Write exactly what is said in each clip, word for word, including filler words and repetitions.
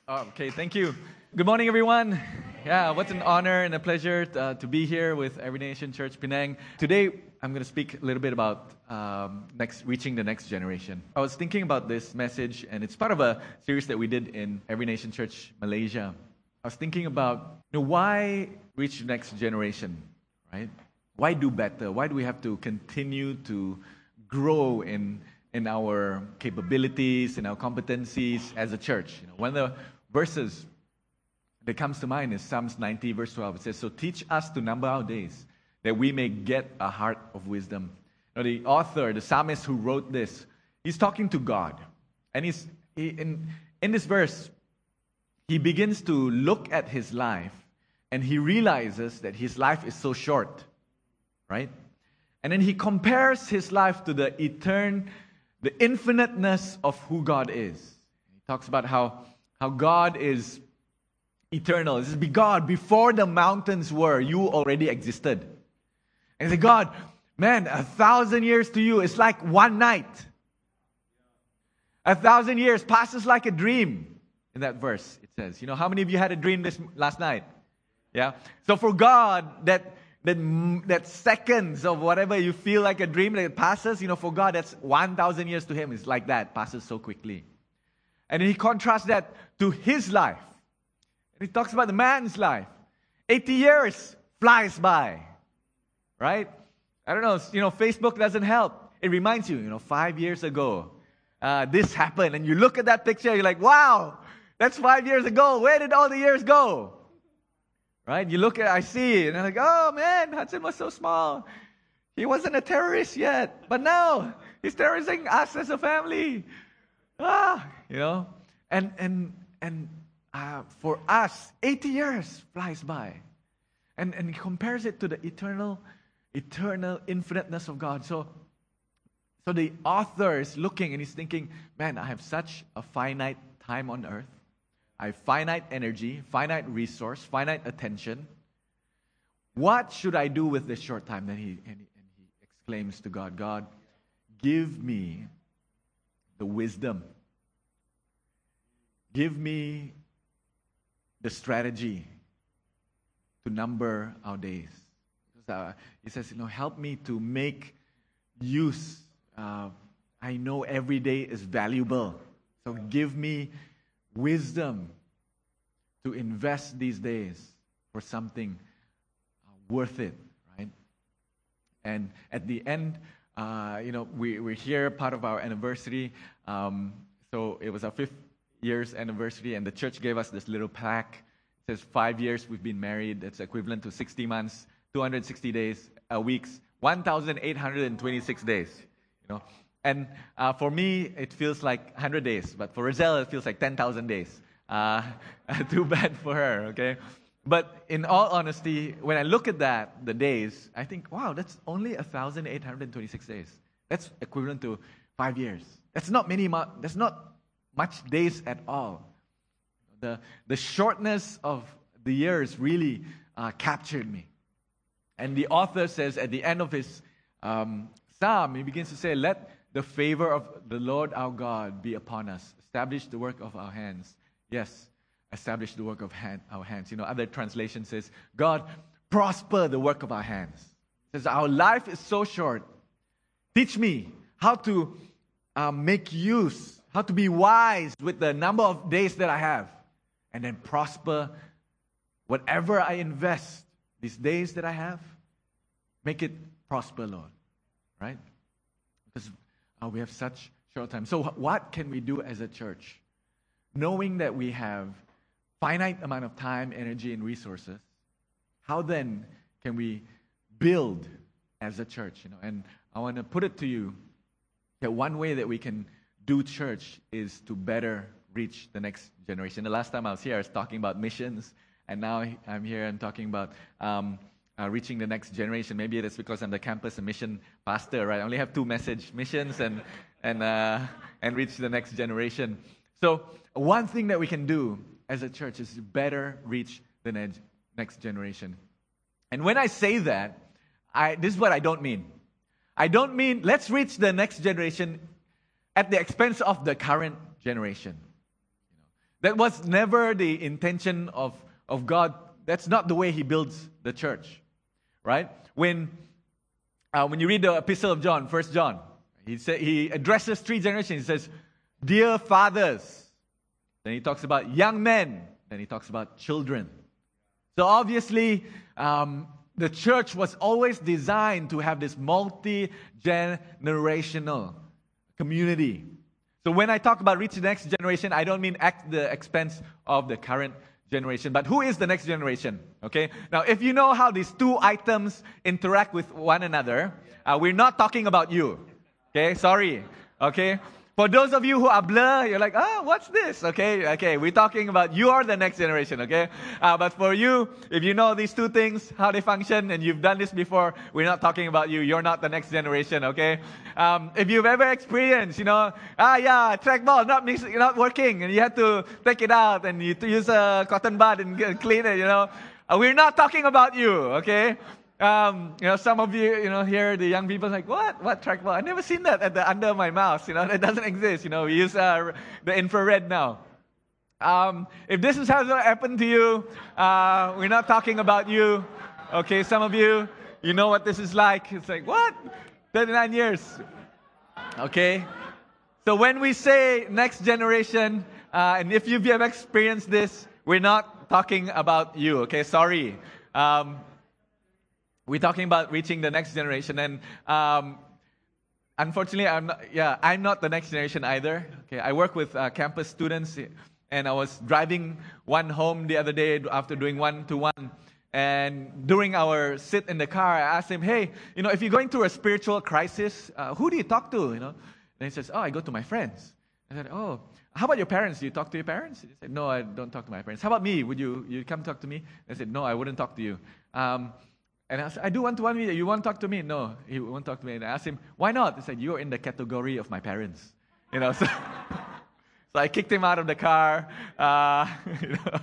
Oh, okay, thank you. Good morning, everyone. Yeah, what an honor and a pleasure uh, to be here with Every Nation Church Penang. Today, I'm going to speak a little bit about um, next reaching the next generation. I was thinking about this message, and it's part of a series that we did in Every Nation Church Malaysia. I was thinking about, you know, why reach the next generation, right? Why do better? Why do we have to continue to grow in in our capabilities, in our competencies as a church? You know, one of the verses that comes to mind is Psalms ninety, verse twelve. It says, "So teach us to number our days, that we may get a heart of wisdom." Now, the author, the psalmist who wrote this, he's talking to God. And he's he, in, in this verse, he begins to look at his life, and he realizes that his life is so short, right? And then he compares his life to the eternal, the infiniteness of who God is. He talks about how, how God is eternal. This is God, before the mountains were, you already existed. And he said, God, man, a thousand years to you is like one night. A thousand years passes like a dream. In that verse, it says, you know, how many of you had a dream this last night? Yeah. So for God, that that that seconds of whatever you feel like a dream that passes, you know, for God, that's one thousand years to Him. It's like that, passes so quickly. And then He contrasts that to His life. And He talks about the man's life. eighty years flies by, right? I don't know, you know, Facebook doesn't help. It reminds you, you know, five years ago, uh, this happened. And you look at that picture, you're like, wow, that's five years ago. Where did all the years go? Right? You look at, I see, and I'm like, oh man, Hudson was so small. He wasn't a terrorist yet, but now he's terrorizing us as a family. Ah, you know, and and and uh, for us, eighty years flies by, and and he compares it to the eternal, eternal infiniteness of God. So, so the author is looking and he's thinking, man, I have such a finite time on earth. I have finite energy, finite resource, finite attention. What should I do with this short time? Then he, and he, and he exclaims to God, God, give me the wisdom. Give me the strategy to number our days. Uh, he says, you know, help me to make use. Uh, I know every day is valuable. So give me wisdom to invest these days for something uh, worth it, right? And at the end, uh, you know, we, we're here, part of our anniversary. Um, so it was our fifth year's anniversary, and the church gave us this little plaque. It says, five years we've been married. That's equivalent to sixty months, two hundred sixty days, uh, weeks, one thousand eight hundred twenty-six days, you know. And uh, for me, it feels like one hundred days. But for Rizal, it feels like ten thousand days. Uh, too bad for her, okay? But in all honesty, when I look at that, the days, I think, wow, that's only one thousand eight hundred twenty-six days. That's equivalent to five years. That's not many. Mo- that's not much days at all. The, the shortness of the years really uh, captured me. And the author says at the end of his um, psalm, he begins to say, let the favor of the Lord our God be upon us. Establish the work of our hands. Yes, establish the work of hand, our hands. You know, other translation says, God, prosper the work of our hands. It says, our life is so short. Teach me how to uh, make use, how to be wise with the number of days that I have. And then prosper whatever I invest, these days that I have, make it prosper, Lord. Right? Because Uh, we have such short time. So what can we do as a church? Knowing that we have finite amount of time, energy, and resources, how then can we build as a church? You know, and I want to put it to you that one way that we can do church is to better reach the next generation. The last time I was here, I was talking about missions, and now I'm here and talking about um, Uh, reaching the next generation. Maybe that's because I'm the campus and mission pastor, right? I only have two message, missions and and uh, and reach the next generation. So one thing that we can do as a church is better reach the ne- next generation. And when I say that, I, this is what I don't mean. I don't mean let's reach the next generation at the expense of the current generation. That was never the intention of, of God. That's not the way He builds the church, right? When, uh, when you read the Epistle of John, First John, he, say, he addresses three generations. He says, dear fathers. Then he talks about young men. Then he talks about children. So obviously, um, the church was always designed to have this multi-generational community. So when I talk about reach the next generation, I don't mean at the expense of the current generation. But who is the next generation? Okay. Now, if you know how these two items interact with one another, uh, we're not talking about you. Okay. Sorry. Okay. For those of you who are blur, you're like, oh, what's this? Okay, okay, we're talking about you are the next generation, okay? Uh, but for you, if you know these two things, how they function, and you've done this before, we're not talking about you. You're not the next generation, okay? Um, if you've ever experienced, you know, ah, yeah, trackball not mix, not working, and you have to take it out, and you use a cotton bud and clean it, you know, uh, we're not talking about you, okay? Um, you know, some of you, you know, here the young people are like, what? What trackball? I've never seen that at the under my mouse. You know, that doesn't exist. You know, we use uh, the infrared now. Um, if this is how it happened to you, uh, we're not talking about you. Okay, some of you, you know what this is like. It's like, what? thirty-nine years. Okay. So when we say next generation, uh, and if you've ever experienced this, we're not talking about you. Okay, sorry. Um, We're talking about reaching the next generation, and um, unfortunately, I'm not, yeah, I'm not the next generation either. Okay, I work with uh, campus students, and I was driving one home the other day after doing one-to-one, and during our sit in the car, I asked him, "Hey, you know, if you're going through a spiritual crisis, uh, who do you talk to?" You know, and he says, "Oh, I go to my friends." I said, "Oh, how about your parents? Do you talk to your parents?" He said, "No, I don't talk to my parents." "How about me? Would you you come talk to me?" I said, "No, I wouldn't talk to you." Um, And I said, I do one-to-one meeting. You want to talk to me? No, he won't talk to me. And I asked him, why not? He said, you're in the category of my parents. You know, so, so I kicked him out of the car. Uh, you know.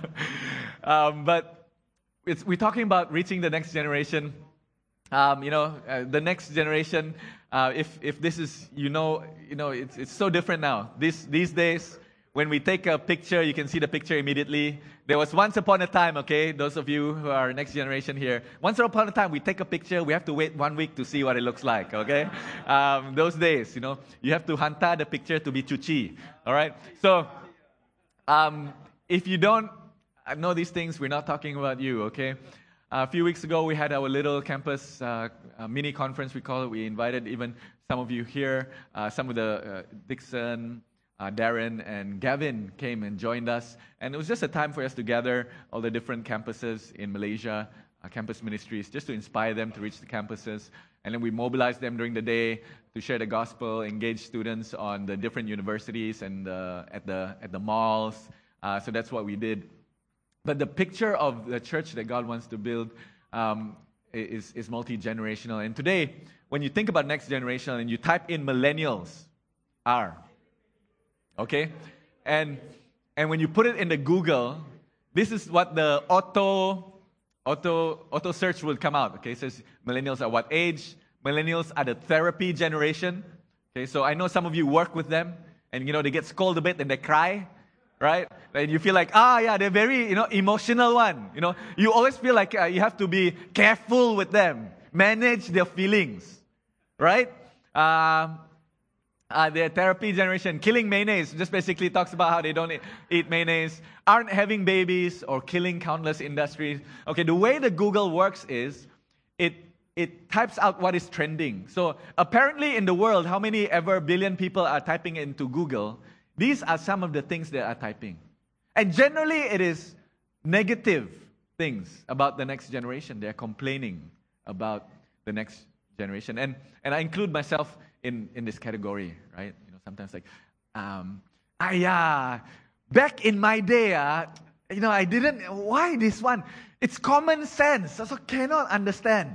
um, but it's, we're talking about reaching the next generation. Um, you know, uh, the next generation. Uh, if if this is, you know, you know, it's it's so different now. These these days, when we take a picture, you can see the picture immediately. There was once upon a time, okay, those of you who are next generation here, once upon a time we take a picture, we have to wait one week to see what it looks like, okay? Um, those days, you know, you have to hanta the picture to be chuchi, all right? So, um, if you don't know these things, we're not talking about you, okay? Uh, a few weeks ago, we had our little campus uh, uh, mini conference, we call it. We invited even some of you here, uh, some of the uh, Dixon, Uh, Darren and Gavin came and joined us, and it was just a time for us to gather all the different campuses in Malaysia, uh, campus ministries, just to inspire them to reach the campuses. And then we mobilized them during the day to share the gospel, engage students on the different universities and uh, at the at the malls. Uh, so that's what we did. But the picture of the church that God wants to build um, is, is multi-generational. And today, when you think about next generation and you type in millennials, R, okay? And and when you put it in the Google, this is what the auto auto auto search will come out. Okay, it says millennials are what age? Millennials are the therapy generation. Okay, so I know some of you work with them, and you know they get scolded a bit and they cry, right? And you feel like, ah, yeah, they're very you know emotional one. You know, you always feel like uh, you have to be careful with them, manage their feelings, right? Um, Uh, the therapy generation, killing mayonnaise, just basically talks about how they don't eat, eat mayonnaise, aren't having babies, or killing countless industries. Okay, the way the Google works is, it it types out what is trending. So apparently in the world, how many ever billion people are typing into Google? These are some of the things they are typing. And generally it is negative things about the next generation. They're complaining about the next generation. And, and I include myself in, in this category, right? You know, sometimes like, um, ah, yeah, back in my day, uh, you know, I didn't, why this one? It's common sense, I also cannot understand.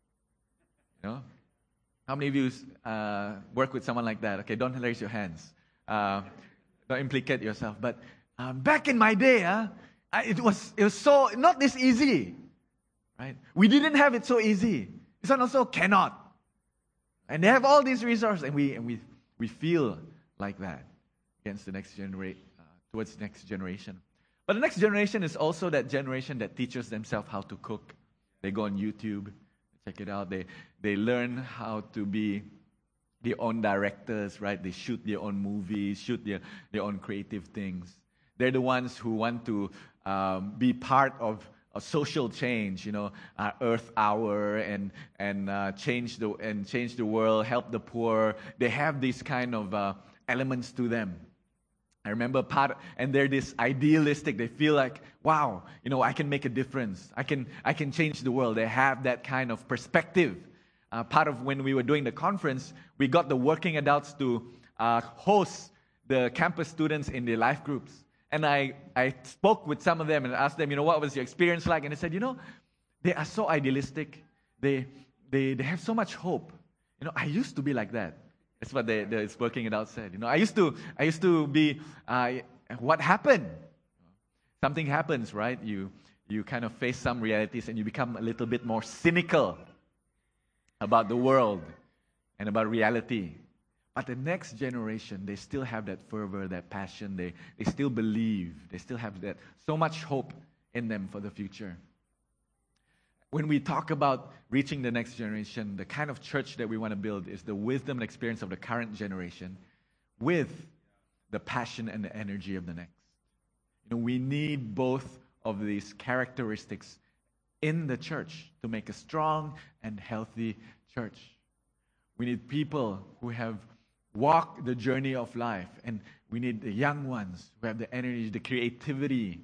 You know? How many of you uh, work with someone like that? Okay, don't raise your hands. Uh, don't implicate yourself. But um, back in my day, uh, it was it was so, not this easy, right? We didn't have it so easy. This one also cannot. And they have all these resources, and we and we we feel like that against the next generation uh, towards the next generation. But the next generation is also that generation that teaches themselves how to cook. They go on YouTube, check it out. They they learn how to be their own directors, right? They shoot their own movies, shoot their, their own creative things. They're the ones who want to um, be part of a social change, you know, uh, Earth Hour and and uh, change the and change the world, help the poor. They have these kind of uh, elements to them. I remember part, and they're this idealistic. They feel like, wow, you know, I can make a difference. I can I can change the world. They have that kind of perspective. Uh, part of when we were doing the conference, we got the working adults to uh, host the campus students in their life groups. And I, I spoke with some of them and asked them, you know, what was your experience like? And they said, you know, they are so idealistic. They they they have so much hope. You know, I used to be like that. That's what the, the working adults said. You know, I used to I used to be. Uh, what happened? Something happens, right? You you kind of face some realities and you become a little bit more cynical about the world and about reality. But the next generation, they still have that fervor, that passion. They, they still believe. They still have that so much hope in them for the future. When we talk about reaching the next generation, the kind of church that we want to build is the wisdom and experience of the current generation with the passion and the energy of the next. You know, we need both of these characteristics in the church to make a strong and healthy church. We need people who have walked the journey of life, and we need the young ones who have the energy, the creativity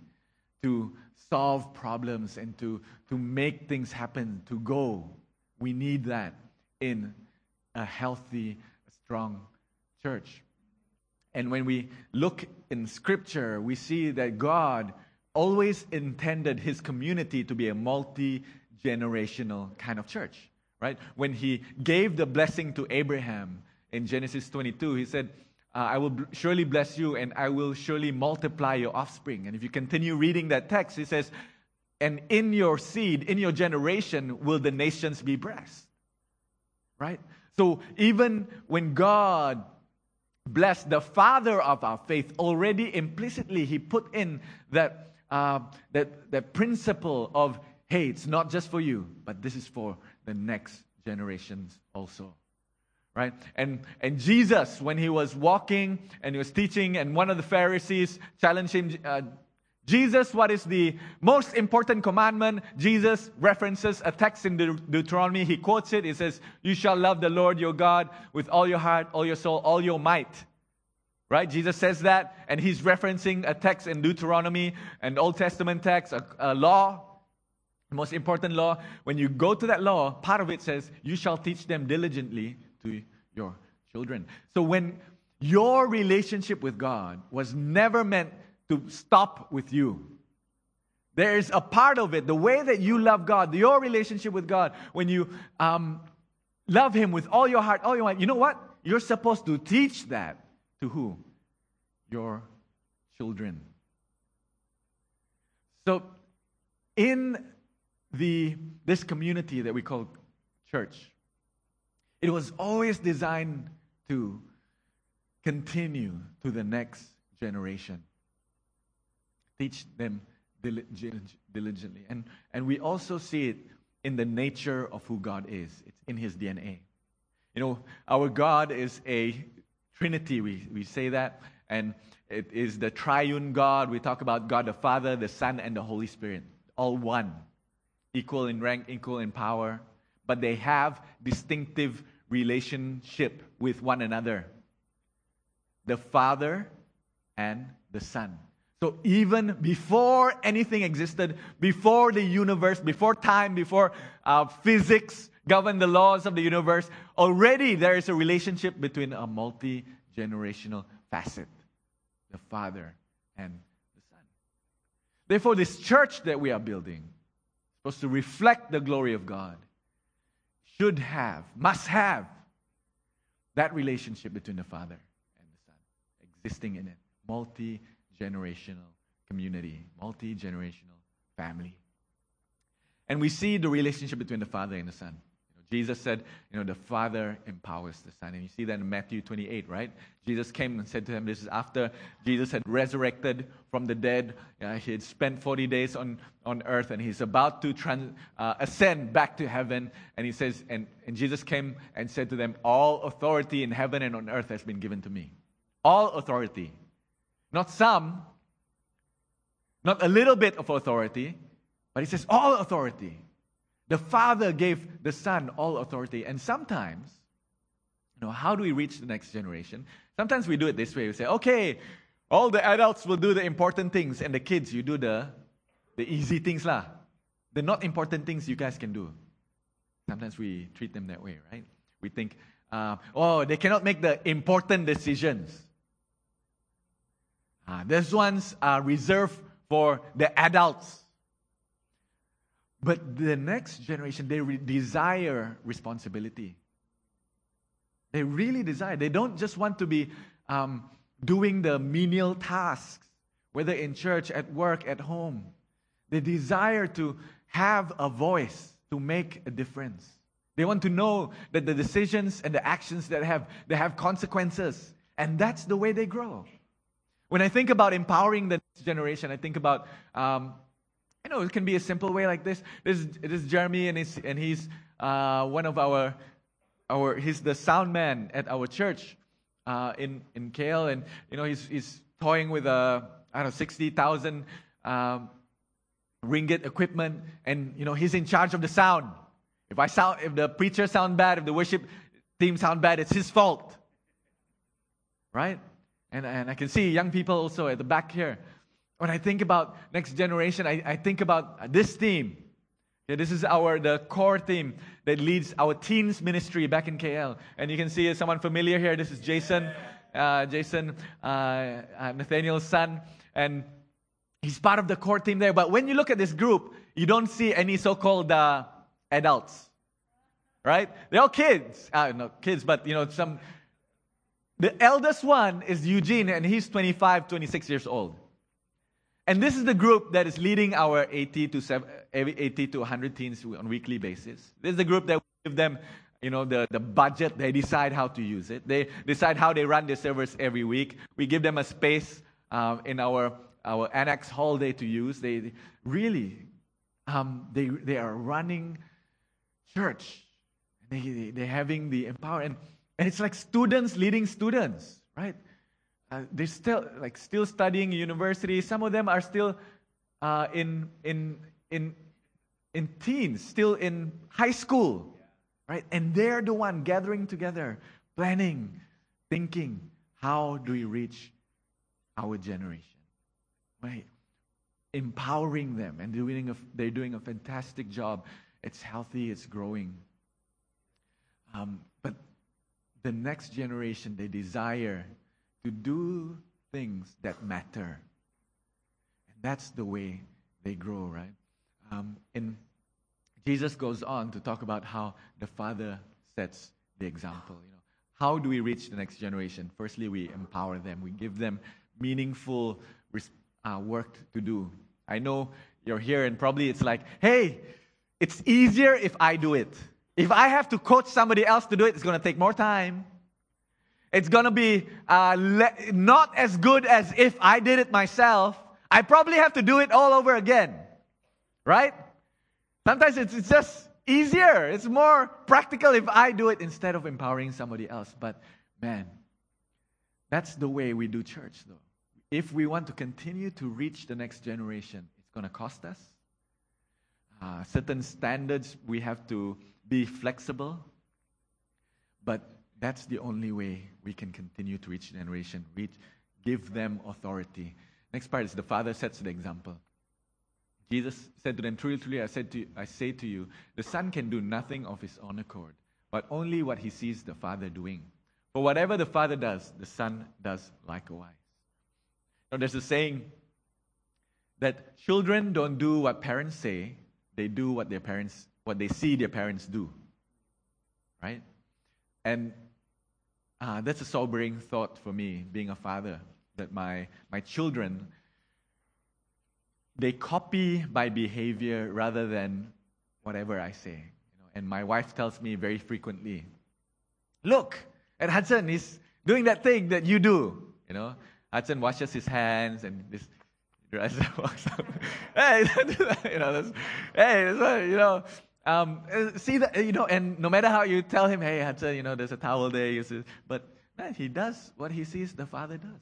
to solve problems and to, to make things happen, to go. We need that in a healthy, strong church. And when we look in Scripture, we see that God always intended His community to be a multi-generational kind of church, right? When He gave the blessing to Abraham in Genesis twenty-two, He said, uh, I will b- surely bless you and I will surely multiply your offspring. And if you continue reading that text, He says, and in your seed, in your generation, will the nations be blessed, right? So even when God blessed the father of our faith, already implicitly He put in that Uh, that, that principle of, hey, it's not just for you, but this is for the next generations also, right? And and Jesus, when He was walking and He was teaching, and one of the Pharisees challenged Him, uh, Jesus, what is the most important commandment? Jesus references a text in Deut- Deuteronomy. He quotes it. He says, you shall love the Lord your God with all your heart, all your soul, all your might. Right? Jesus says that, and He's referencing a text in Deuteronomy, an Old Testament text, a, a law, the most important law. When you go to that law, part of it says, you shall teach them diligently to your children. So when your relationship with God was never meant to stop with you. There is a part of it, the way that you love God, your relationship with God, when you um, love Him with all your heart, all your mind, you know what? You're supposed to teach that. To who? Your children. So, in the this community that we call church, it was always designed to continue to the next generation. Teach them diligently. And, and we also see it in the nature of who God is. It's in His D N A. You know, our God is a Trinity, we, we say that, and it is the triune God. We talk about God the Father, the Son, and the Holy Spirit, all one, equal in rank, equal in power, but they have distinctive relationship with one another, the Father and the Son. So even before anything existed, before the universe, before time, before uh, physics govern the laws of the universe, already there is a relationship between a multi-generational facet, the Father and the Son. Therefore, this church that we are building, supposed to reflect the glory of God, should have, must have, that relationship between the Father and the Son existing in it. Multi-generational community, multi-generational family. And we see the relationship between the Father and the Son. Jesus said, you know, the Father empowers the Son. And you see that in Matthew twenty-eight, right? Jesus came and said to him, this is after Jesus had resurrected from the dead. Uh, he had spent forty days on, on earth, and he's about to trans, uh, ascend back to heaven. And he says, and, and Jesus came and said to them, all authority in heaven and on earth has been given to me. All authority. Not some, not a little bit of authority, but he says all authority. The Father gave the Son all authority. And sometimes, you know, how do we reach the next generation? Sometimes we do it this way. We say, okay, all the adults will do the important things, and the kids, you do the, the easy things lah. The not important things you guys can do. Sometimes we treat them that way, right? We think, uh, oh, they cannot make the important decisions. Uh, those ones are reserved for the adults. But the next generation, they re- desire responsibility. They really desire. They don't just want to be um, doing the menial tasks, whether in church, at work, at home. They desire to have a voice, to make a difference. They want to know that the decisions and the actions that have, they have consequences. And that's the way they grow. When I think about empowering the next generation, I think about... Um, You know, it can be a simple way like this. This is, this is Jeremy, and he's and he's uh, one of our our he's the sound man at our church uh, in in K L, and you know he's he's toying with a I don't know sixty thousand um, ringgit equipment, and you know he's in charge of the sound. If I sound, if the preacher sound bad, if the worship team sound bad, it's his fault, right? And and I can see young people also at the back here. When I think about next generation, I, I think about this team. Okay, this is our the core team that leads our teens ministry back in K L. And you can see someone familiar here. This is Jason, uh, Jason uh, uh, Nathaniel's son, and he's part of the core team there. But when you look at this group, you don't see any so-called uh, adults, right? They're all kids. Uh, not kids, but you know some. The eldest one is Eugene, and he's twenty-five, twenty-six years old. And this is the group that is leading our eighty to one hundred teens on a weekly basis. This is the group that we give them, you know, the, the budget. They decide how to use it. They decide how they run their servers every week. We give them a space uh, in our our annex hall day to use. They, they really, um, they they are running church. They, they they're having the empower and, and it's like students leading students, right? Uh, they're still like still studying university. Some of them are still uh, in in in in teens, still in high school, right? And they're the one gathering together, planning, thinking, how do we reach our generation, right? Empowering them, and doing a, they're doing a fantastic job. It's healthy, it's growing. Um, but the next generation, they desire to do things that matter. And that's the way they grow, right? Um, and Jesus goes on to talk about how the Father sets the example. You know, how do we reach the next generation? Firstly, we empower them. We give them meaningful uh, work to do. I know you're here and probably it's like, hey, it's easier if I do it. If I have to coach somebody else to do it, it's going to take more time. It's going to be uh, le- not as good as if I did it myself. I probably have to do it all over again. Right? Sometimes it's, it's just easier. It's more practical if I do it instead of empowering somebody else. But man, that's the way we do church though. If we want to continue to reach the next generation, it's going to cost us. Uh, certain standards, we have to be flexible. But that's the only way we can continue to reach generation, reach, give them authority. Next part is the Father sets the example. Jesus said to them, truly, truly, I, said to, I say to you, the Son can do nothing of his own accord, but only what he sees the Father doing. For whatever the Father does, the Son does likewise. Now, there's a saying that children don't do what parents say, they do what their parents, what they see their parents do. Right? And Uh, that's a sobering thought for me, being a father, that my, my children, they copy my behavior rather than whatever I say. You know, and my wife tells me very frequently, look at Hudson, he's doing that thing that you do. You know, Hudson washes his hands and this dress walks up. Hey, you know, that's, hey, that's what, you know, um, see that, you know, and no matter how you tell him, hey, Hudson, you know, there's a towel there, you see, but man, he does what he sees the Father does.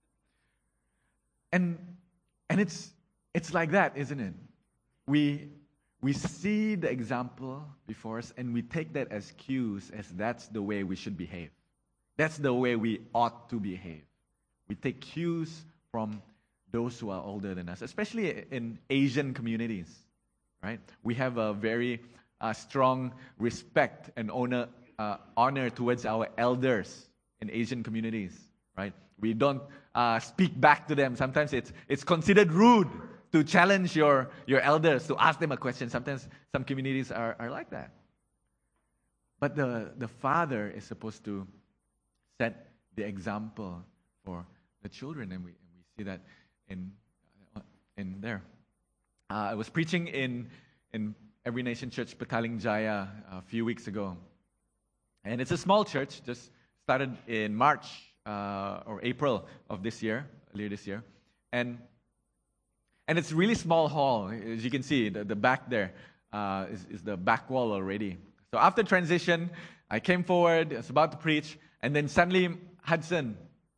And and it's it's like that, isn't it? We we see the example before us and we take that as cues, as that's the way we should behave. That's the way we ought to behave. We take cues from those who are older than us, especially in Asian communities, right? We have a very uh, strong respect and honor, uh, honor towards our elders in Asian communities, right? We don't uh, speak back to them. Sometimes it's it's considered rude to challenge your, your elders, to ask them a question. Sometimes some communities are, are like that. But the, the father is supposed to set the example for the children, and we, and we see that in in there. Uh, I was preaching in in Every Nation Church Petaling Jaya a few weeks ago, and it's a small church, just started in March uh, or April of this year, earlier this year, and and it's a really small hall. As you can see, the, the back there uh, is, is the back wall already. So after transition, I came forward, I was about to preach, and then suddenly Hudson,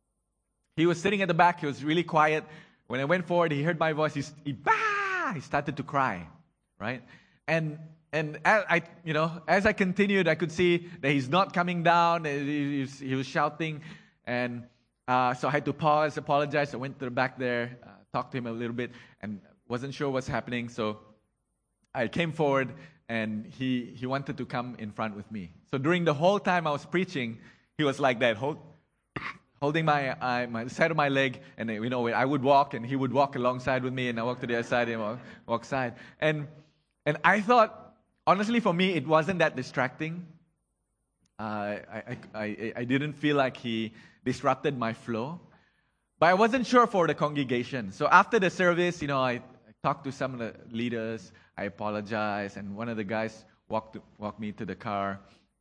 he was sitting at the back, he was really quiet. When I went forward, he heard my voice, he, he, bah! he started to cry, right? And and as I, you know, as I continued, I could see that he's not coming down, he, he, was, he was shouting, and uh, so I had to pause, apologize. I went to the back there, uh, talked to him a little bit, and wasn't sure what's happening, so I came forward, and he, he wanted to come in front with me. So during the whole time I was preaching, he was like that, hold, holding my uh, my side of my leg, and you know, I would walk, and he would walk alongside with me, and I walk to the other side, and walk, walk side. And and I thought, honestly, for me, it wasn't that distracting. Uh, I, I I I didn't feel like he disrupted my flow, but I wasn't sure for the congregation. So after the service, you know, I, I talked to some of the leaders. I apologized, and one of the guys walked to, walked me to the car,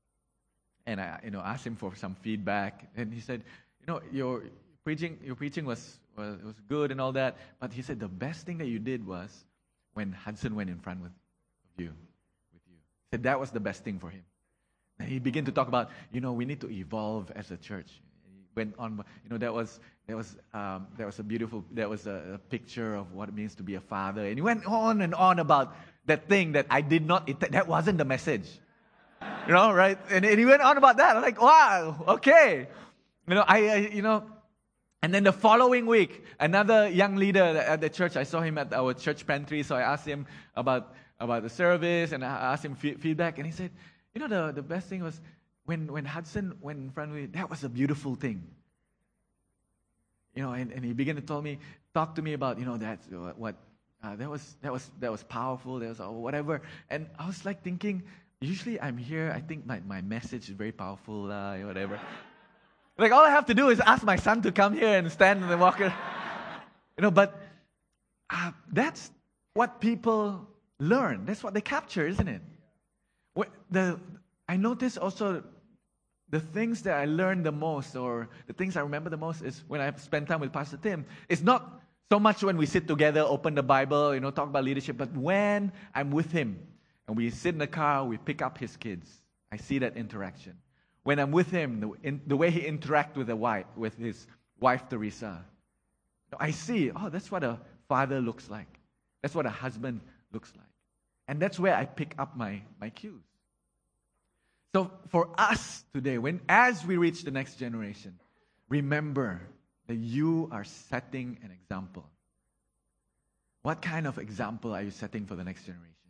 and I, you know, asked him for some feedback. And he said, you know, your preaching, your preaching was, was was good and all that, but he said the best thing that you did was when Hudson went in front with you, with you. He said that was the best thing for him. And he began to talk about, you know, we need to evolve as a church. He went on, you know, that was that was um, that was a beautiful, that was a, a picture of what it means to be a father. And he went on and on about that thing that I did not. It, that wasn't the message, you know, right? And, and he went on about that. I'm like, wow, okay. You know, I, I, you know, and then the following week, another young leader at the church, I saw him at our church pantry, so I asked him about, about the service, and I asked him f- feedback, and he said, you know, the, the best thing was when, when Hudson went in front of me, that was a beautiful thing. You know, and, and he began to tell me, talk to me about, you know, that's what, uh, that was, that was, that was powerful, that was uh, whatever, and I was like thinking, usually I'm here, I think my, my message is very powerful, uh, whatever. Like, all I have to do is ask my son to come here and stand in the walker. You know, but uh, that's what people learn. That's what they capture, isn't it? What the I notice also the things that I learn the most, or the things I remember the most, is when I spend time with Pastor Tim. It's not so much when we sit together, open the Bible, you know, talk about leadership, but when I'm with him and we sit in the car, we pick up his kids. I see that interaction. When I'm with him, the, in, the way he interacts with the wife, with his wife Teresa, I see, oh, that's what a father looks like. That's what a husband looks like. And that's where I pick up my, my cues. So for us today, when as we reach the next generation, remember that you are setting an example. What kind of example are you setting for the next generation?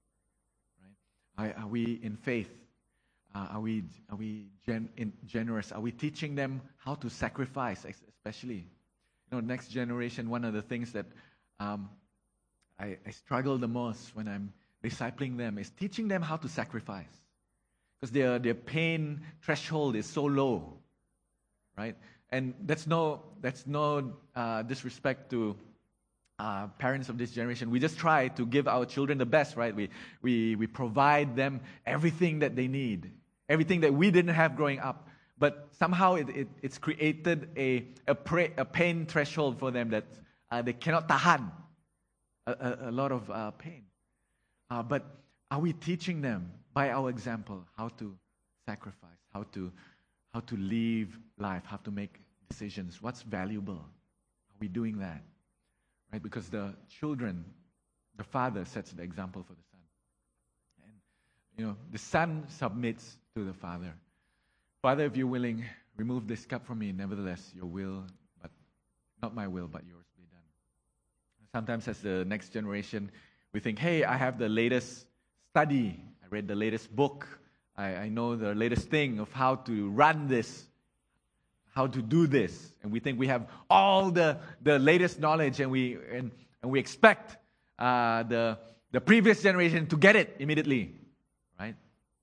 Right? Are, are we in faith? Uh, are we are we gen, in, generous? Are we teaching them how to sacrifice, especially? You know, next generation, one of the things that um, I, I struggle the most when I'm discipling them is teaching them how to sacrifice. Because their, their pain threshold is so low, right? And that's no, that's no uh, disrespect to uh, parents of this generation, we just try to give our children the best, right? We, we, we provide them everything that they need, everything that we didn't have growing up. But somehow it, it, it's created a, a, pra- a pain threshold for them that uh, they cannot tahan a, a, a lot of uh, pain. Uh, but are we teaching them by our example how to sacrifice, how to, how to live life, how to make decisions? What's valuable? Are we doing that? Right? Because the children, the father sets the example for the son. And, you know, the son submits to the father. Father, if you're willing, remove this cup from me. Nevertheless, your will, but not my will, but yours be done. Sometimes as the next generation, we think, hey, I have the latest study. I read the latest book. I, I know the latest thing of how to run this, how to do this. And we think we have all the, the latest knowledge, and we and, and we expect uh, the, the previous generation to get it immediately, right?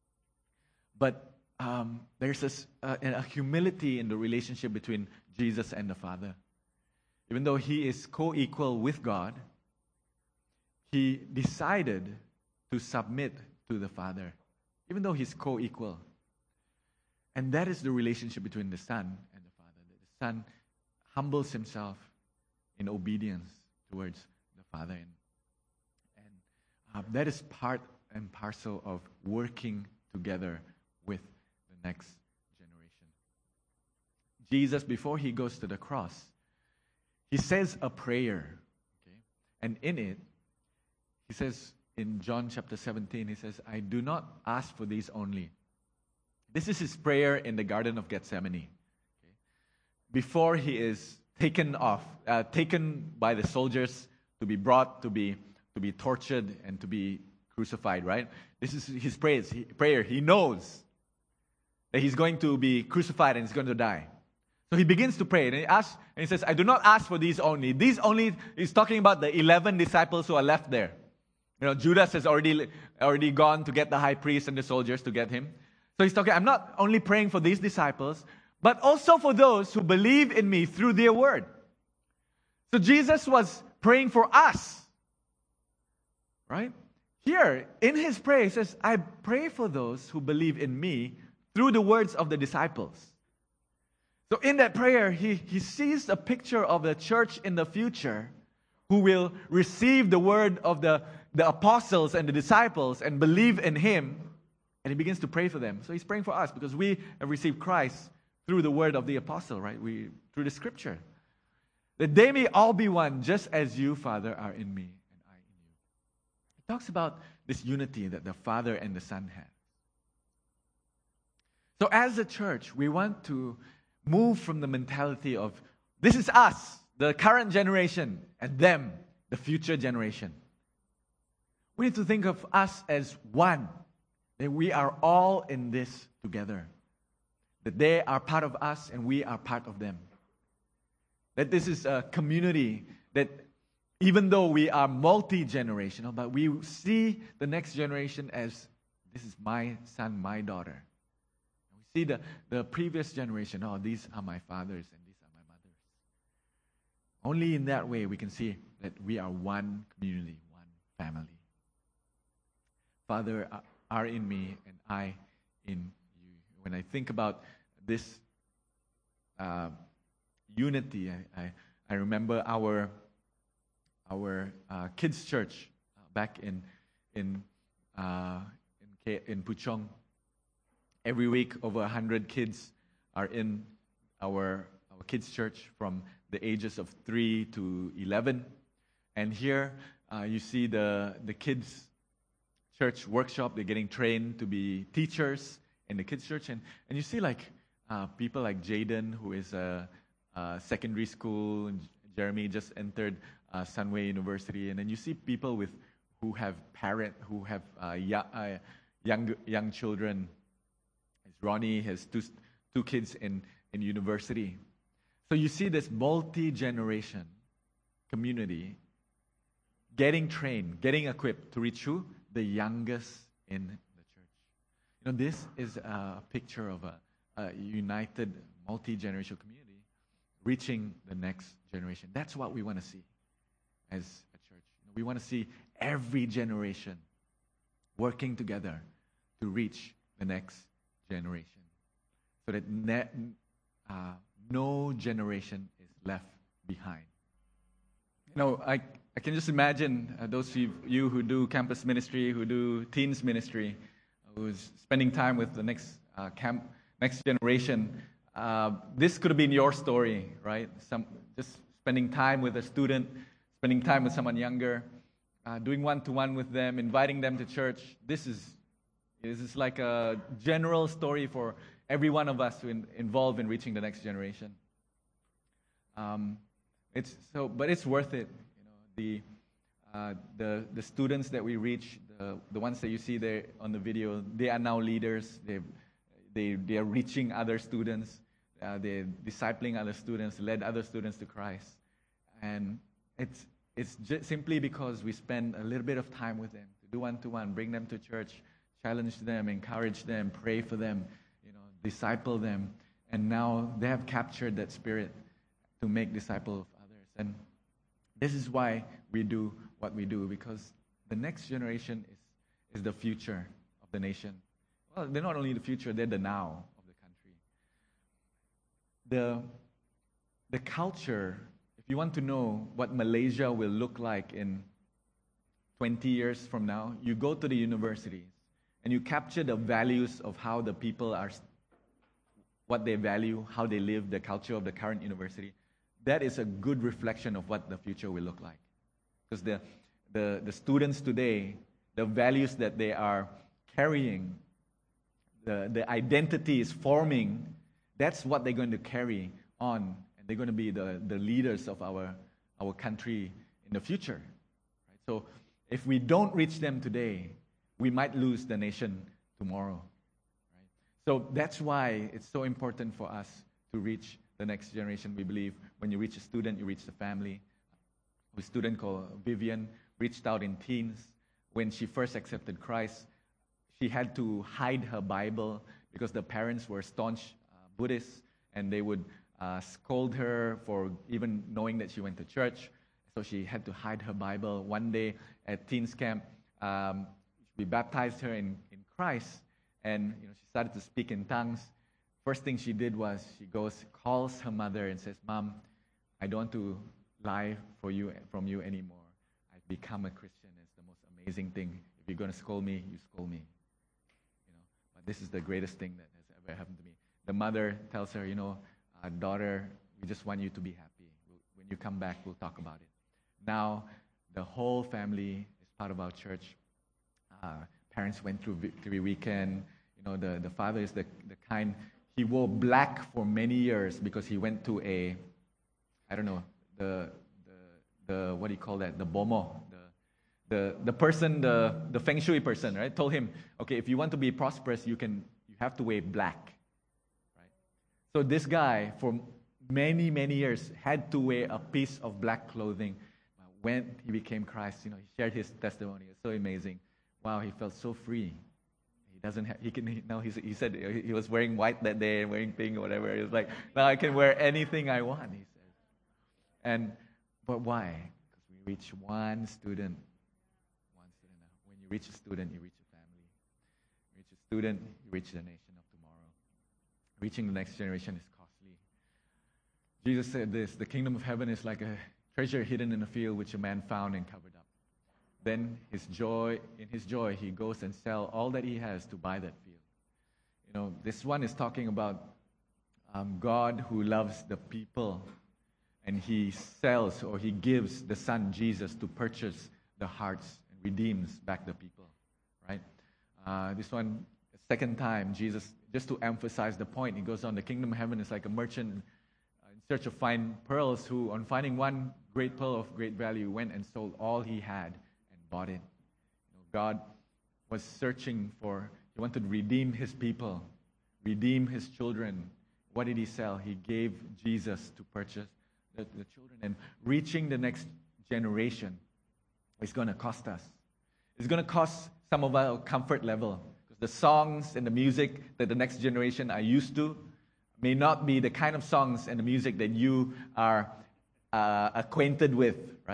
But um, there's this, uh, a humility in the relationship between Jesus and the Father. Even though he is co-equal with God, he decided to submit to the Father, even though he's co-equal. And that is the relationship between the Son and the Father. The Son humbles himself in obedience towards the Father. And, and uh, that is part and parcel of working together with the next generation. Jesus, before he goes to the cross, he says a prayer. Okay? And in it, he says, in John chapter seventeen, he says, I do not ask for these only. This is his prayer in the Garden of Gethsemane. Okay? Before he is taken off, uh, taken by the soldiers to be brought, to be to be tortured, and to be crucified, right? This is his prayer. He, prayer. He knows that he's going to be crucified and he's going to die. So he begins to pray, and he asks, and he says, I do not ask for these only. These only is talking about the eleven disciples who are left there. You know, Judas has already, already gone to get the high priest and the soldiers to get him. So he's talking, I'm not only praying for these disciples, but also for those who believe in me through their word. So Jesus was praying for us. Right? Here, in his prayer, he says, I pray for those who believe in me through the words of the disciples. So in that prayer, he, he sees a picture of the church in the future who will receive the word of the, the apostles and the disciples and believe in him, and he begins to pray for them. So he's praying for us because we have received Christ through the word of the apostle, right? We through the scripture. That they may all be one, just as you, Father, are in me and I in you. He talks about this unity that the Father and the Son have. So as a church, we want to move from the mentality of this is us, the current generation, and them, the future generation. We need to think of us as one, that we are all in this together, that they are part of us and we are part of them. That this is a community that even though we are multi-generational, but we see the next generation as this is my son, my daughter. We see the, the previous generation, oh, these are my fathers and these are my mothers. Only in that way we can see that we are one community, one family. Father, are in me and I in you. When I think about this uh, unity, I, I, I remember our our uh, kids' church uh, back in in uh, in, K- in Puchong. Every week, over a hundred kids are in our our kids' church from the ages of three to eleven. And here uh, you see the the kids' church workshop. They're getting trained to be teachers in the kids' church, and and you see like uh, people like Jaden, who is a, a secondary school, and Jeremy just entered uh, Sunway University, and then you see people with who have parent who have uh, young, uh, young young children. Ronnie has two two kids in in university, so you see this multi-generation community getting trained, getting equipped to reach who? The youngest in the church. You know, this is a picture of a, a united multi-generational community reaching the next generation. That's what we want to see. as a church. We want to see every generation working together to reach the next generation, so that ne- uh, no generation is left behind. You know, I, I can just imagine uh, those of you who do campus ministry, who do teens ministry, who's spending time with the next uh, camp, next generation. Uh, this could have been your story, right? Some just spending time with a student, spending time with someone younger, uh, doing one-to-one with them, inviting them to church. This is this is like a general story for every one of us to in, involve in reaching the next generation. Um, it's so, but it's worth it. You know, the uh, the the students that we reach, the the ones that you see there on the video, they are now leaders. They they they are reaching other students. Uh, they're discipling other students, led other students to Christ, and it's it's just simply because we spend a little bit of time with them, to do one-to-one, bring them to church, challenge them, encourage them, pray for them, you know, disciple them, and now they have captured that spirit to make disciples of others. And this is why we do what we do, because the next generation is is the future of the nation. Well, they're not only the future, they're the now of the country. The, the culture, if you want to know what Malaysia will look like in twenty years from now, you go to the universities and you capture the values of how the people are, what they value, how they live, the culture of the current university. That is a good reflection of what the future will look like. Because the, the, the students today, the values that they are carrying, the, the identity is forming, that's what they're going to carry on. And they're going to be the, the leaders of our, our country in the future. Right? So if we don't reach them today, we might lose the nation tomorrow. Right? So that's why it's so important for us to reach the next generation. We believe when you reach a student, you reach the family. A student called Vivian reached out in teens. When she first accepted Christ, she had to hide her Bible because the parents were staunch uh, Buddhists, and they would uh, scold her for even knowing that she went to church. So she had to hide her Bible. One day at teens camp, um, we baptized her in, in Christ, and you know she started to speak in tongues. First thing she did was she goes, calls her mother and says, "Mom, I don't want to lie for you from you anymore. I've become a Christian. It's the most amazing thing. If you're going to scold me, you scold me. You know, but this is the greatest thing that has ever happened to me." The mother tells her, "You know, uh, daughter, we just want you to be happy. We'll, when you come back, we'll talk about it." Now, the whole family is part of our church. Uh, parents went through Victory Weekend. You know, the, the father is the, the kind. He wore black for many years because he went to a, I don't know, the the the what do you call that? The bomo, the the the person, the the feng shui person, right? Told him, okay, if you want to be prosperous, you can you have to wear black, right? So this guy for many many years had to wear a piece of black clothing. When he became Christ, you know, he shared his testimony. It's so amazing. Wow, he felt so free. He doesn't have, he can, he, now he's, he said he was wearing white that day and wearing pink or whatever. He was like, now I can wear anything I want, he says. And, but why? Because we reach one student. One student. When you reach a student, you reach a family. You reach a student, you reach the nation of tomorrow. Reaching the next generation is costly. Jesus said this, the kingdom of heaven is like a treasure hidden in a field which a man found and covered up. Then his joy, in his joy, he goes and sells all that he has to buy that field. You know, this one is talking about um, God who loves the people, and he sells or he gives the Son Jesus to purchase the hearts and redeems back the people, right? Uh, this one, second time, Jesus, just to emphasize the point, he goes on, the kingdom of heaven is like a merchant in search of fine pearls who, on finding one great pearl of great value, went and sold all he had and bought it. You know, God was searching for, he wanted to redeem his people, redeem his children. What did he sell? He gave Jesus to purchase the, the children. And reaching the next generation is going to cost us. It's going to cost some of our comfort level. Because the songs and the music that the next generation are used to may not be the kind of songs and the music that you are uh, acquainted with, right?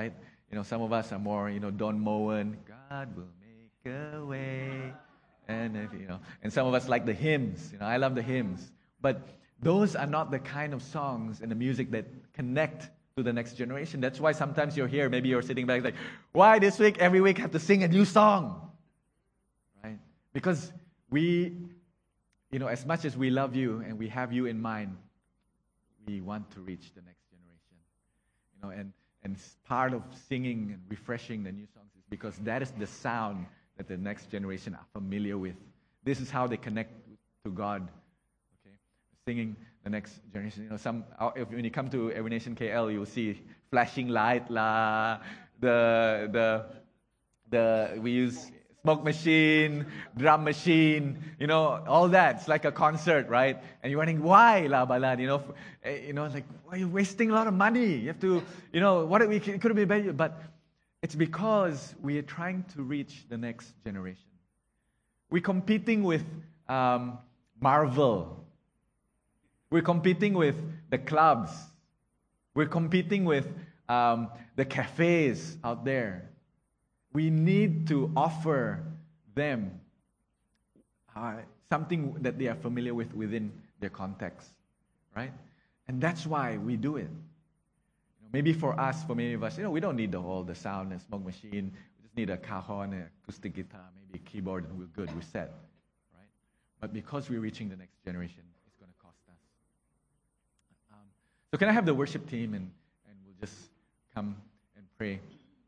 You know, some of us are more, you know, Don Moen, God will make a way. And, if, you know, and some of us like the hymns. You know, I love the hymns. But those are not the kind of songs and the music that connect to the next generation. That's why sometimes you're here, maybe you're sitting back like, why this week, every week, have to sing a new song? Right? Because we, you know, as much as we love you and we have you in mind, we want to reach the next generation. You know, and, and part of singing and refreshing the new songs is because that is the sound that the next generation are familiar with. This is how they connect to God. Okay, singing the next generation. You know, some if, when you come to Every Nation K L, you will see flashing light la, the the the we use smoke machine, drum machine, you know, all that. It's like a concert, right? And you're wondering why la balad, you know, you know, like why are you wasting a lot of money? You have to, you know, what we could have been better, but it's because we are trying to reach the next generation. We're competing with um, Marvel. We're competing with the clubs. We're competing with um, the cafes out there. We need to offer them uh, something that they are familiar with within their context, right? And that's why we do it. Maybe for us, for many of us, you know, we don't need the whole the sound and smoke machine. We just need a cajon, an acoustic guitar, maybe a keyboard, and we're good. We're set, right? But because we're reaching the next generation, it's going to cost us. Um, so can I have the worship team, and, and we'll just come and pray.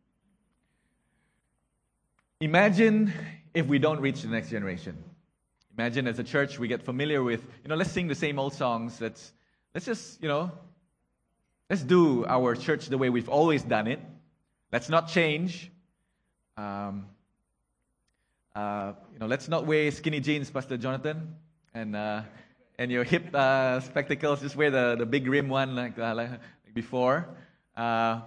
Imagine if we don't reach the next generation. Imagine as a church we get familiar with, you know, let's sing the same old songs. Let's let's just, you know, let's do our church the way we've always done it. Let's not change. Um, uh, you know, let's not wear skinny jeans, Pastor Jonathan, and uh, and your hip uh, spectacles. Just wear the, the big rim one like, uh, like before. Uh,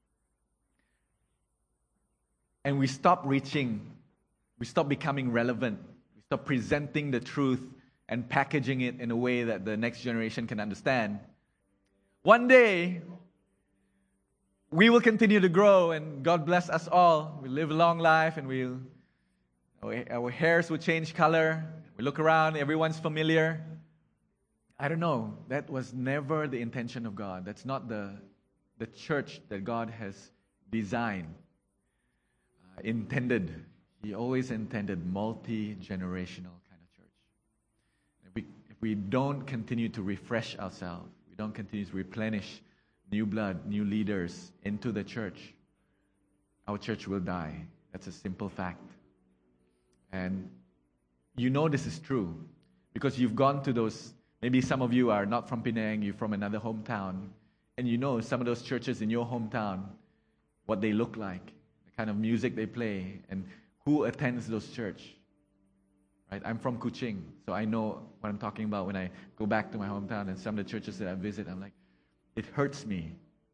and we stop reaching. We stop becoming relevant. We stop presenting the truth and packaging it in a way that the next generation can understand. One day, we will continue to grow, and God bless us all. We live a long life, and we'll, our, our hairs will change color. We look around, everyone's familiar. I don't know. That was never the intention of God. That's not the, the church that God has designed, uh, intended. He always intended multi-generational kind of church. If we, if we don't continue to refresh ourselves, we don't continue to replenish new blood, new leaders into the church, our church will die. That's a simple fact. And you know this is true because you've gone to those, maybe some of you are not from Penang, you're from another hometown, and you know some of those churches in your hometown, what they look like, the kind of music they play, and who attends those church. Right? I'm from Kuching, so I know what I'm talking about when I go back to my hometown and some of the churches that I visit. I'm like, it hurts me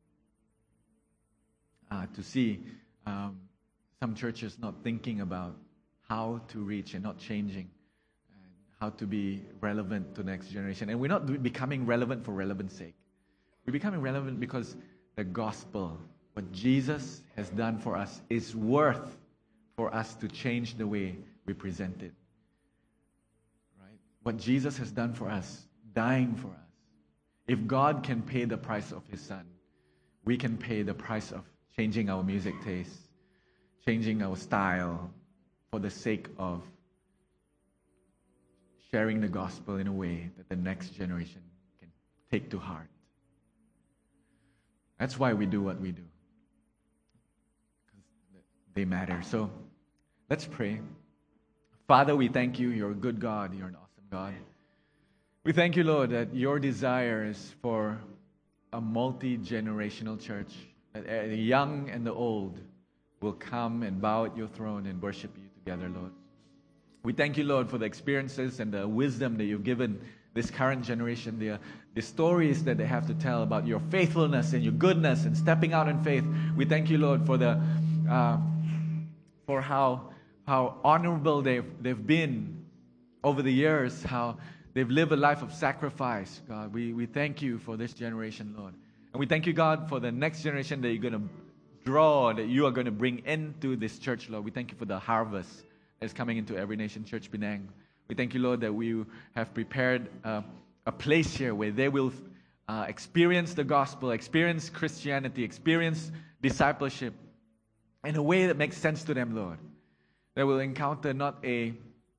uh, to see um, some churches not thinking about how to reach and not changing, and how to be relevant to the next generation. And we're not becoming relevant for relevance sake. We're becoming relevant because the gospel, what Jesus has done for us, is worth for us to change the way we present it. What Jesus has done for us, dying for us. If God can pay the price of His Son, we can pay the price of changing our music taste, changing our style for the sake of sharing the gospel in a way that the next generation can take to heart. That's why we do what we do. Because they matter. So let's pray. Father, we thank you. You're a good God. You're an awesome God. We thank you, Lord, that your desire is for a multi-generational church, that the young and the old will come and bow at your throne and worship you together, Lord. We thank you, Lord, for the experiences and the wisdom that you've given this current generation, the, the stories that they have to tell about your faithfulness and your goodness and stepping out in faith. We thank you, Lord, for the uh, for how how honorable they've they've been over the years, how they've lived a life of sacrifice, God. We, we thank you for this generation, Lord. And we thank you, God, for the next generation that you're going to draw that you are going to bring into this church, Lord. We thank you for the harvest that's coming into Every Nation Church Penang. We thank you, Lord, that we have prepared uh, a place here where they will uh, experience the gospel, experience Christianity, experience discipleship in a way that makes sense to them, Lord. They will encounter not a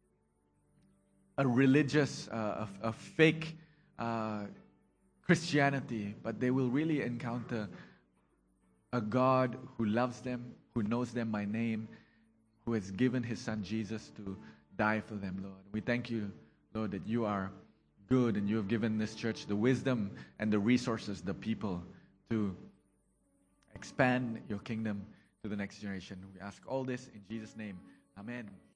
a religious, uh, a, a fake uh, Christianity, but they will really encounter a God who loves them, who knows them by name, who has given His Son Jesus to die for them, Lord. We thank you, Lord, that you are good and you have given this church the wisdom and the resources, the people to expand your kingdom to the next generation. We ask all this in Jesus' name. Amen.